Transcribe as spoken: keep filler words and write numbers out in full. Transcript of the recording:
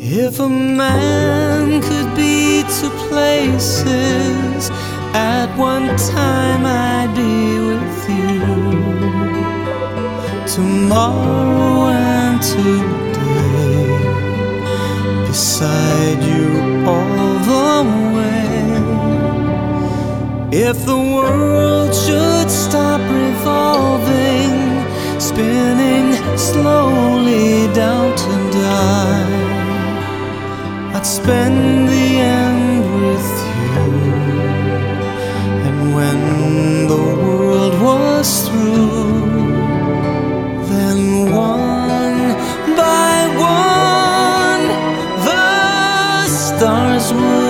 If a man could be two places at one time, I'd be with you tomorrow and today, beside you all the way. If the world should stop revolving, spinning slowly down to die, I'd spend the end with you. And when the world was through, then one by one the stars would